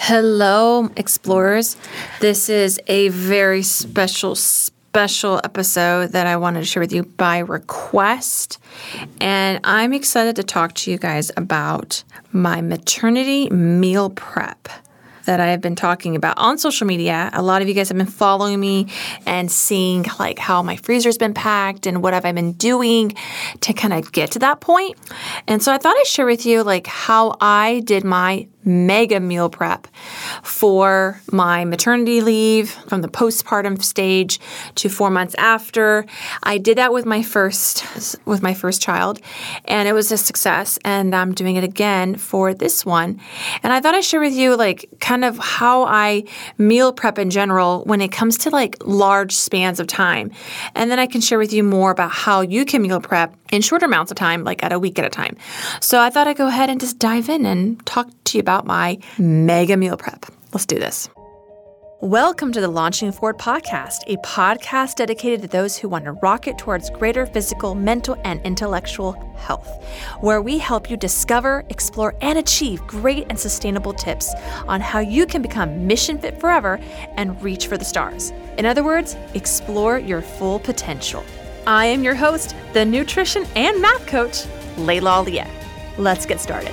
Hello, explorers. This is a very special episode that I wanted to share with you by request. And I'm excited to talk to you guys about my maternity meal prep that I have been talking about on social media. A lot of you guys have been following me and seeing like how my freezer's been packed and what have I been doing to kind of get to that point. And so I thought I'd share with you like how I did my mega meal prep for my maternity leave from the postpartum stage to 4 months after. I did that with my first child, and it was a success, and I'm doing it again for this one. And I thought I'd share with you like kind of how I meal prep in general when it comes to like large spans of time. And then I can share with you more about how you can meal prep in shorter amounts of time, like at a week at a time. So I thought I'd go ahead and just dive in and talk to you about my mega meal prep. Let's do this. Welcome to the Launching Forward podcast, a podcast dedicated to those who want to rocket towards greater physical, mental, and intellectual health, where we help you discover, explore, and achieve great and sustainable tips on how you can become mission fit forever and reach for the stars. In other words, explore your full potential. I am your host, the nutrition and math coach, Layla Aliyah. Let's get started.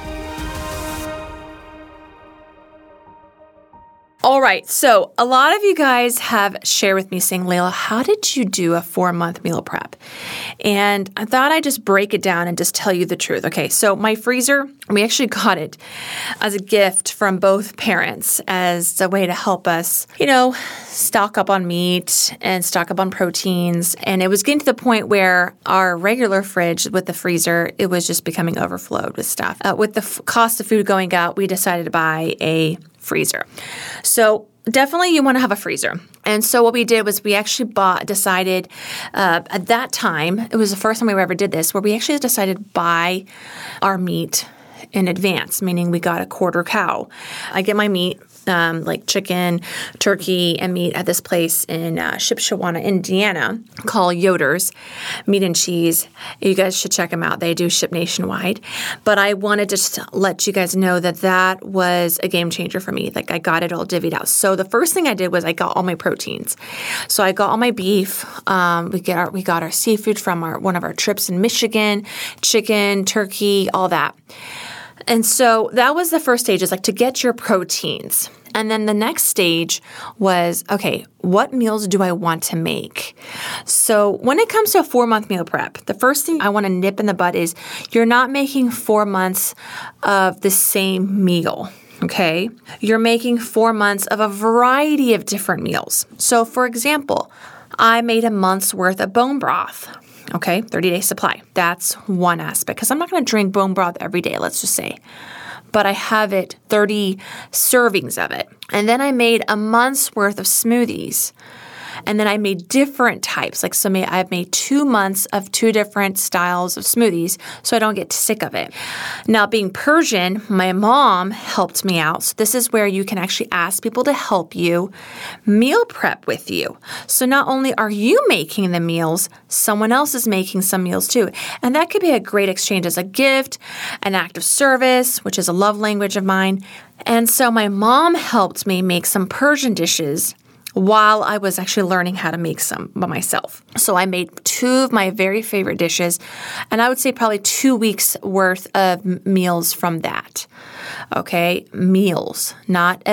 All right, so a lot of you guys have shared with me saying, Layla, how did you do a 4-month meal prep? And I thought I'd just break it down and just tell you the truth. Okay, so my freezer, we actually got it as a gift from both parents as a way to help us, stock up on meat and stock up on proteins. And it was getting to the point where our regular fridge with the freezer, it was just becoming overflowed with stuff. With the cost of food going up, we decided to buy a freezer. So definitely you want to have a freezer. And so what we did was we actually decided at that time, it was the first time we ever did this, where we actually decided to buy our meat in advance, meaning we got a quarter cow. I get my meat, like chicken, turkey, and meat at this place in Shipshewana, Indiana, called Yoder's Meat and Cheese. You guys should check them out. They do ship nationwide. But I wanted to just let you guys know that was a game changer for me. Like I got it all divvied out. So the first thing I did was I got all my proteins. So I got all my beef. We got our seafood from one of our trips in Michigan, chicken, turkey, all that. And so that was the first stage, is like to get your proteins. And then the next stage was, okay, what meals do I want to make? So when it comes to a 4-month meal prep, the first thing I want to nip in the bud is you're not making 4 months of the same meal. Okay? You're making 4 months of a variety of different meals. So for example, I made a month's worth of bone broth. Okay, 30-day supply. That's one aspect, because I'm not going to drink bone broth every day, let's just say. But I have 30 servings of it. And then I made a month's worth of smoothies. And then I made different types. I've made 2 months of 2 different styles of smoothies so I don't get sick of it. Now, being Persian, my mom helped me out. So this is where you can actually ask people to help you meal prep with you. So not only are you making the meals, someone else is making some meals too. And that could be a great exchange as a gift, an act of service, which is a love language of mine. And so my mom helped me make some Persian dishes while I was actually learning how to make some by myself. So I made 2 of my very favorite dishes, and I would say probably 2 weeks worth of meals from that. Okay, meals, not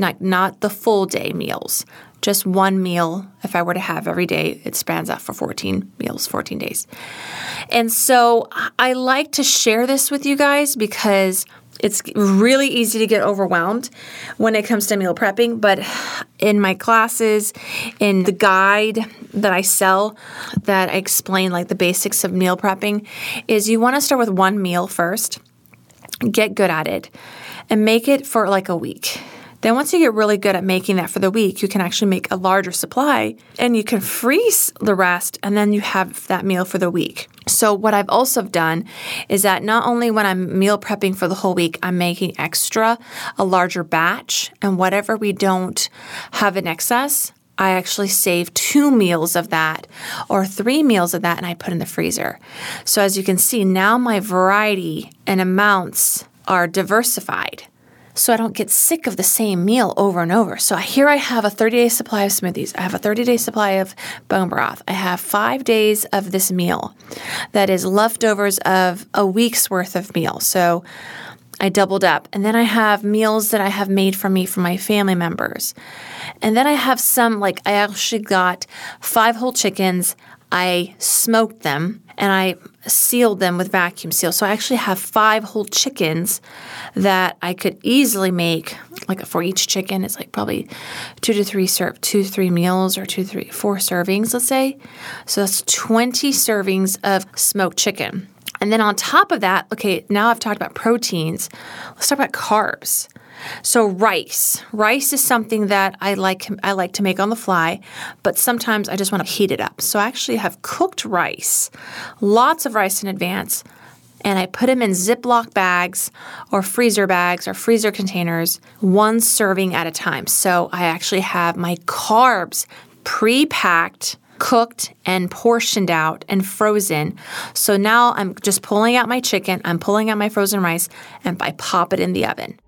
the full day meals. Just one meal, if I were to have every day, it spans out for 14 meals, 14 days. And so I like to share this with you guys because it's really easy to get overwhelmed when it comes to meal prepping, but in my classes, in the guide that I sell, that I explain like the basics of meal prepping, is you want to start with one meal first, get good at it, and make it for like a week. Then once you get really good at making that for the week, you can actually make a larger supply and you can freeze the rest, and then you have that meal for the week. So what I've also done is that not only when I'm meal prepping for the whole week, I'm making extra, a larger batch, and whatever we don't have in excess, I actually save 2 meals of that or 3 meals of that, and I put in the freezer. So as you can see, now my variety and amounts are diversified. so I don't get sick of the same meal over and over. So here I have a 30-day supply of smoothies. I have a 30-day supply of bone broth. I have 5 days of this meal that is leftovers of a week's worth of meal. So I doubled up. And then I have meals that I have made for me from my family members. And then I have some, like I actually got 5 whole chickens. I smoked them and I sealed them with vacuum seal. So I actually have 5 whole chickens that I could easily make, like for each chicken, it's like probably 2 to 3 meals or 4 servings, let's say. So that's 20 servings of smoked chicken. And then on top of that, okay, now I've talked about proteins. Let's talk about carbs. So rice. Rice is something that I like to make on the fly, but sometimes I just want to heat it up. So I actually have cooked rice, lots of rice in advance, and I put them in Ziploc bags or freezer containers, 1 serving at a time. So I actually have my carbs pre-packed, cooked and portioned out and frozen. So now I'm just pulling out my chicken, I'm pulling out my frozen rice, and I pop it in the oven.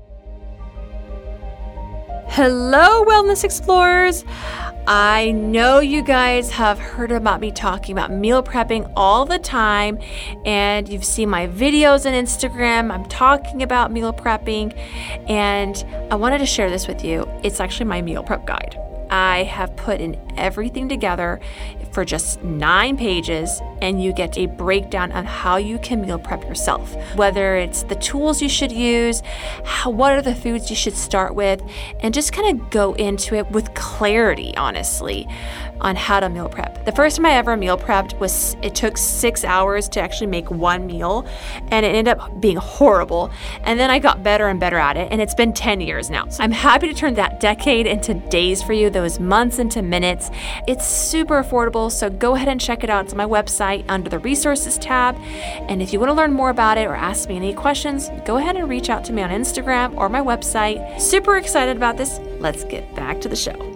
Hello, Wellness Explorers. I know you guys have heard about me talking about meal prepping all the time, and you've seen my videos on Instagram. I'm talking about meal prepping, and I wanted to share this with you. It's actually my meal prep guide. I have put in everything together for just 9 pages, and you get a breakdown on how you can meal prep yourself, whether it's the tools you should use, what are the foods you should start with, and just kind of go into it with clarity, honestly, on how to meal prep. The first time I ever meal prepped it took 6 hours to actually make 1 meal, and it ended up being horrible. And then I got better and better at it, and it's been 10 years now. So I'm happy to turn that decade into days for you, those months into minutes. It's super affordable, so go ahead and check it out. It's on my website under the resources tab. And if you want to learn more about it or ask me any questions, go ahead and reach out to me on Instagram or my website. Super excited about this. Let's get back to the show.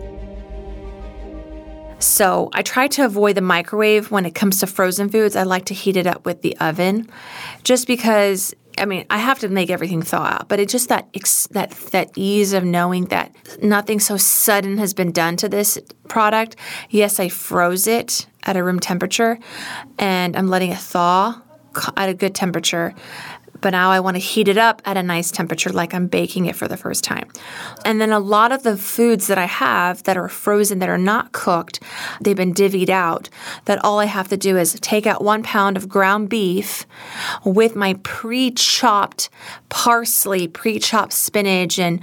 So I try to avoid the microwave when it comes to frozen foods. I like to heat it up with the oven just because, I have to make everything thaw out, but it's just that ease of knowing that nothing so sudden has been done to this product. Yes, I froze it at a room temperature, and I'm letting it thaw at a good temperature. But now I want to heat it up at a nice temperature like I'm baking it for the first time. And then a lot of the foods that I have that are frozen, that are not cooked, they've been divvied out, that all I have to do is take out 1 pound of ground beef with my pre-chopped parsley, pre-chopped spinach, and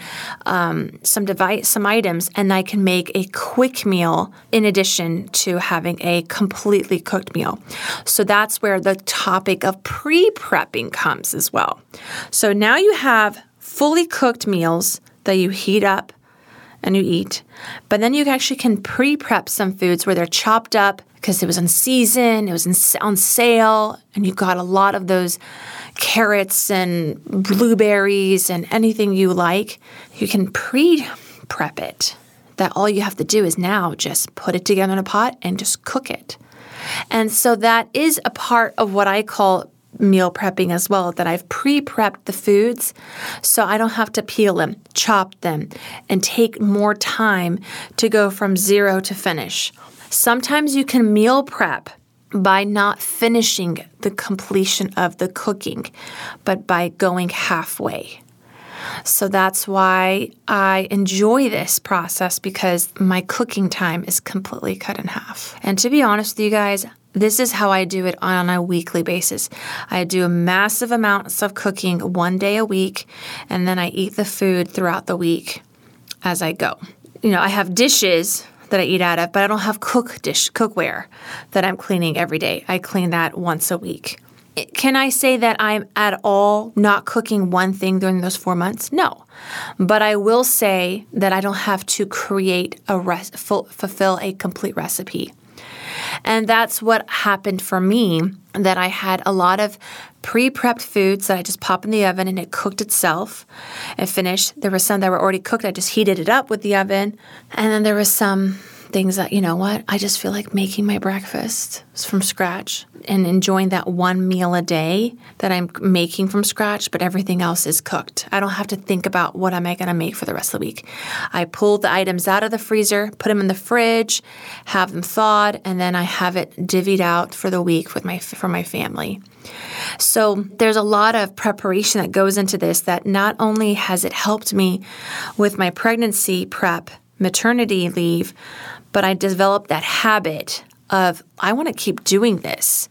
some items, and I can make a quick meal in addition to having a completely cooked meal. So that's where the topic of pre-prepping comes as well. So now you have fully cooked meals that you heat up and you eat, but then you actually can pre-prep some foods where they're chopped up because it was in season, it was on sale, and you got a lot of those carrots and blueberries and anything you like. You can pre-prep it. That all you have to do is now just put it together in a pot and just cook it. And so that is a part of what I call meal prepping as well, that I've pre-prepped the foods so I don't have to peel them, chop them, and take more time to go from zero to finish. Sometimes you can meal prep by not finishing the completion of the cooking, but by going halfway. So that's why I enjoy this process, because my cooking time is completely cut in half. And to be honest with you guys, this is how I do it on a weekly basis. I do a massive amounts of cooking 1 day a week, and then I eat the food throughout the week as I go. I have dishes that I eat out of, but I don't have cookware that I'm cleaning every day. I clean that once a week. Can I say that I'm at all not cooking one thing during those 4 months? No. But I will say that I don't have to create fulfill a complete recipe. And that's what happened for me, that I had a lot of pre-prepped foods that I just pop in the oven and it cooked itself and finished. There were some that were already cooked. I just heated it up with the oven. And then there was some things that, you know what, I just feel like making my breakfast from scratch and enjoying that one meal a day that I'm making from scratch, but everything else is cooked. I don't have to think about what am I going to make for the rest of the week. I pull the items out of the freezer, put them in the fridge, have them thawed, and then I have it divvied out for the week for my family. So there's a lot of preparation that goes into this that not only has it helped me with my pregnancy prep, maternity leave, but I developed that habit of I want to keep doing this.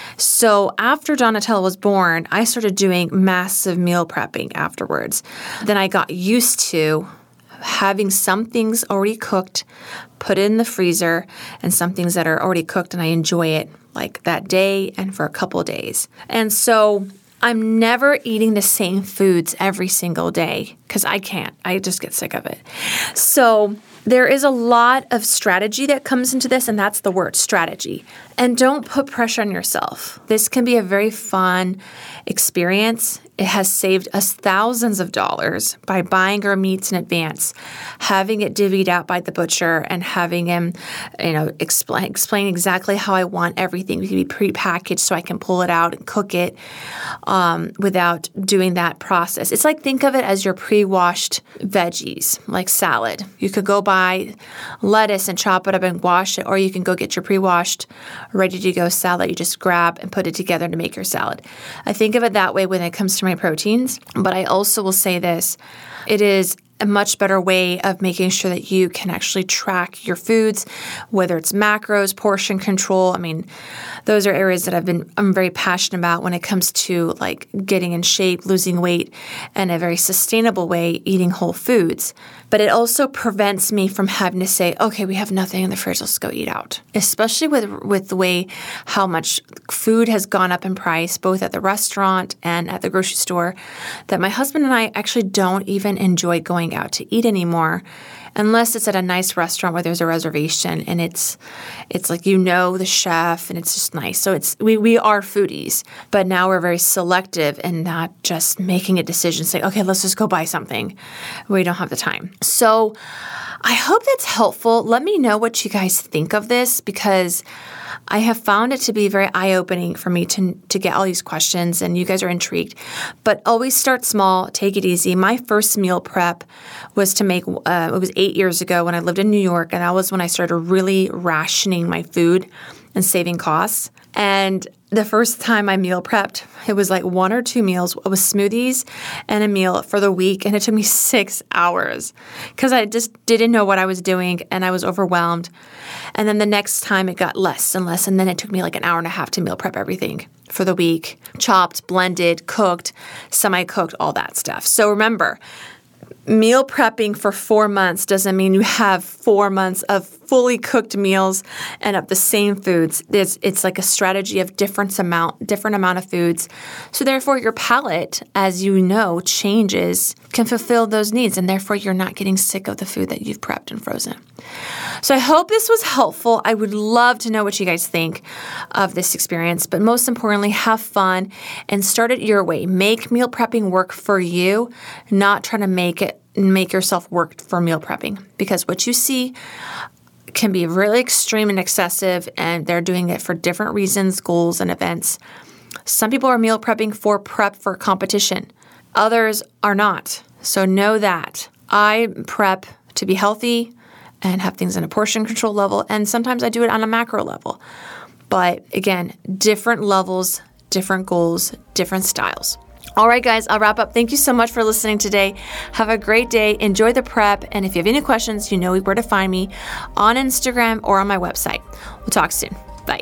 So after Donatella was born, I started doing massive meal prepping afterwards. Then I got used to having some things already cooked, put in the freezer, and some things that are already cooked, and I enjoy it like that day and for a couple of days. And so I'm never eating the same foods every single day because I can't. I just get sick of it. So there is a lot of strategy that comes into this, and that's the word, strategy. And don't put pressure on yourself. This can be a very fun experience. It has saved us thousands of dollars by buying our meats in advance, having it divvied out by the butcher, and having him, explain exactly how I want everything to be prepackaged so I can pull it out and cook it without doing that process. It's like, think of it as your pre-washed veggies, like salad. You could go buy lettuce and chop it up and wash it, or you can go get your pre-washed, ready-to-go salad. You just grab and put it together to make your salad. I think of it that way when it comes to my proteins, but I also will say this. It is a much better way of making sure that you can actually track your foods, whether it's macros, portion control. I mean, those are areas that I'm very passionate about when it comes to like getting in shape, losing weight, and a very sustainable way, eating whole foods. But it also prevents me from having to say, okay, we have nothing in the fridge, let's go eat out. Especially with the way how much food has gone up in price, both at the restaurant and at the grocery store, that my husband and I actually don't even enjoy going out to eat anymore unless it's at a nice restaurant where there's a reservation and it's like, the chef, and it's just nice. So we are foodies, but now we're very selective and not just making a decision, say, okay, let's just go buy something. We don't have the time. So I hope that's helpful. Let me know what you guys think of this, because I have found it to be very eye-opening for me to get all these questions, and you guys are intrigued. But always start small, take it easy. My first meal prep was to make, it was 8 years ago when I lived in New York, and that was when I started really rationing my food and saving costs. And the first time I meal prepped, it was like 1 or 2 meals. It was smoothies and a meal for the week, and it took me 6 hours because I just didn't know what I was doing, and I was overwhelmed. And then the next time it got less and less, and then it took me like an hour and a half to meal prep everything for the week. Chopped, blended, cooked, semi-cooked, all that stuff. So remember, meal prepping for 4 months doesn't mean you have 4 months of fully cooked meals and of the same foods. It's like a strategy of different amount of foods. So therefore, your palate, as you know, changes, can fulfill those needs, and therefore you're not getting sick of the food that you've prepped and frozen. So I hope this was helpful. I would love to know what you guys think of this experience, but most importantly, have fun and start it your way. Make meal prepping work for you, not trying to make yourself work for meal prepping, because what you see can be really extreme and excessive, and they're doing it for different reasons, goals, and events. Some people are meal prepping for prep for competition. Others are not. So know that. I prep to be healthy and have things in a portion control level, and sometimes I do it on a macro level. But again, different levels, different goals, different styles. All right, guys, I'll wrap up. Thank you so much for listening today. Have a great day. Enjoy the prep. And if you have any questions, you know where to find me on Instagram or on my website. We'll talk soon. Bye.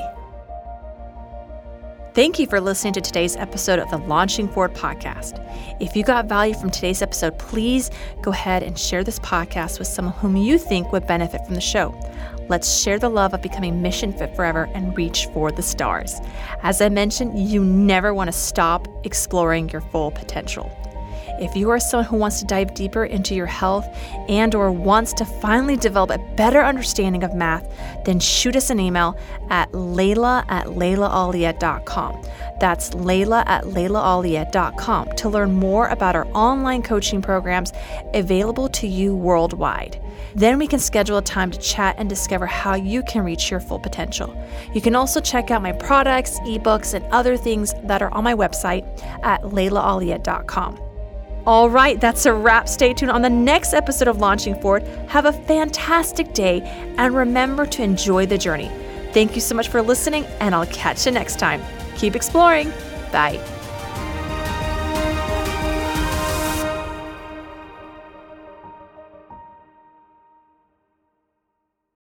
Thank you for listening to today's episode of the Launching Forward podcast. If you got value from today's episode, please go ahead and share this podcast with someone whom you think would benefit from the show. Let's share the love of becoming mission fit forever and reach for the stars. As I mentioned, you never want to stop exploring your full potential. If you are someone who wants to dive deeper into your health and or wants to finally develop a better understanding of math, then shoot us an email at layla@laylaaliyah.com. That's Layla at LaylaAlia.com to learn more about our online coaching programs available to you worldwide. Then we can schedule a time to chat and discover how you can reach your full potential. You can also check out my products, ebooks, and other things that are on my website at LaylaAlia.com. All right, that's a wrap. Stay tuned on the next episode of Launching Forward. Have a fantastic day, and remember to enjoy the journey. Thank you so much for listening, and I'll catch you next time. Keep exploring. Bye.